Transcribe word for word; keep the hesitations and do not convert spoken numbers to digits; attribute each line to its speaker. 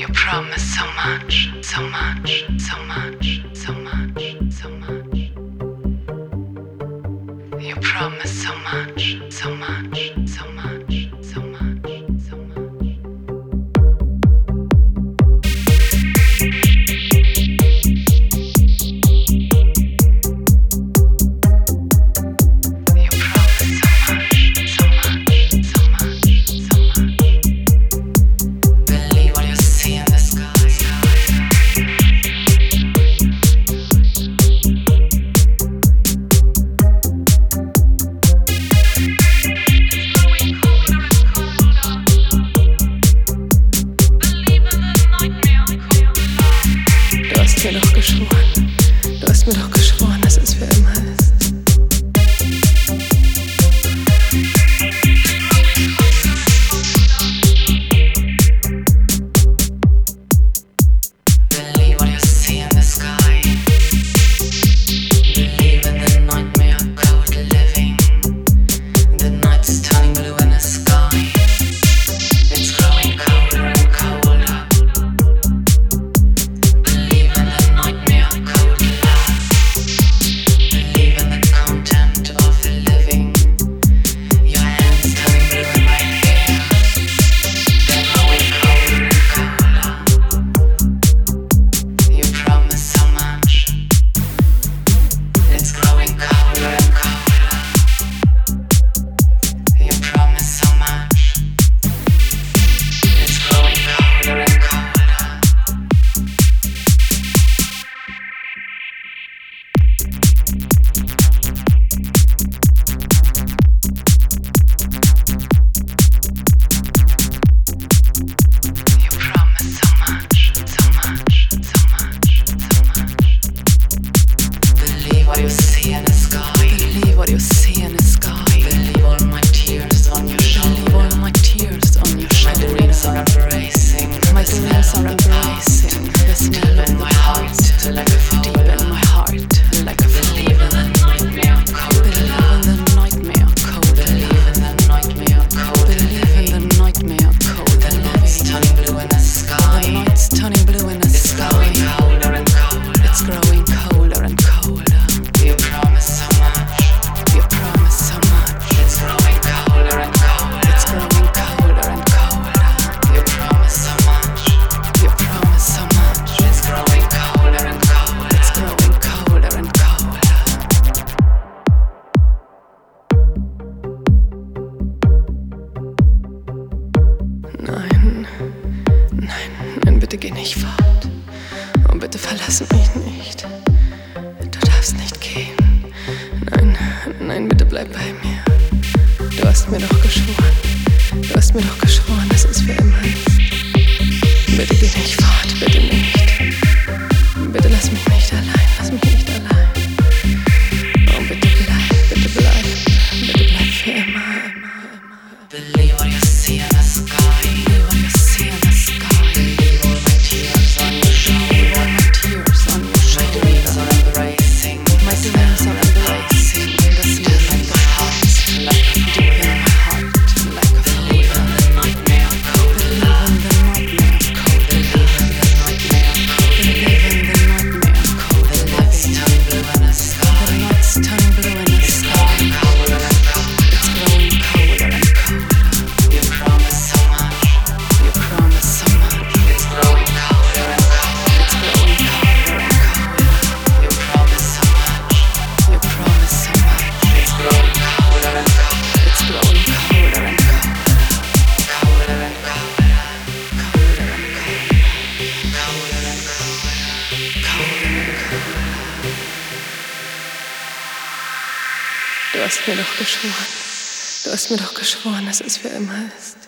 Speaker 1: You promise so much, so much, so much, so much, so much. You promise so much, so much, so much, so much, so much. Du hast mir doch geschworen, du hast mir doch geschworen, dass es für immer ist. Believe what you see in the sky. Believe in the nightmare code living. The night's turning blue in the sky. It's growing colder and colder. What you see in the sky. Believe what you see in the sky. Believe all my tears on your shoulder. Believe all my tears on your shoulder. My dreams are embracing. My dreams are embracing. The smell of my heart, like a fool. Deep in my heart, like a fool. Believe in the nightmare code. Believe in the nightmare code. Believe in the nightmare code. Believe in the nightmare code. The night's turning blue in the sky. The night's turning blue in the sky. It's growing colder and colder. It's growing colder and colder. You promise so much. You promise so much. It's growing colder and colder. It's growing colder and colder. You promise so much. You promise so much. It's growing colder and colder. It's growing colder and colder. Nein, nein, nein, bitte geh nicht fort. Oh, bitte verlass mich nicht. Du darfst nicht gehen. Nein, nein, bitte bleib bei mir. Du hast mir doch geschworen. Du hast mir doch geschworen, dass es für immer ist. Bitte geh nicht fort, bitte nicht. Bitte lass mich nicht allein, lass mich nicht allein. Oh, bitte bleib, bitte bleib. Bitte bleib für immer, immer, immer. Believe what you see in the sky. Believe what you see in the sky. Believe all my tears on your shoulder. Believe all my tears on your shoulder. My dreams are embracing. My dreams are embracing. The smell of the heart, like deep in my heart, like a fool. Believe in the nightmare code. Believe in the nightmare code. Believe in the nightmare code. Believe in the nightmare code. The night's turning blue in the sky. The night's turning blue in the sky. It's growing colder and colder. It's growing colder and colder. You promise so much. You promise so much. It's growing colder and colder. It's growing colder and colder. You promise so much. You promise so much. It's growing colder and colder. It's growing colder and colder. Colder and colder. Colder and colder. Colder and colder. Colder and colder. Du hast mir doch geschworen. Du hast mir doch geschworen, dass es für immer ist.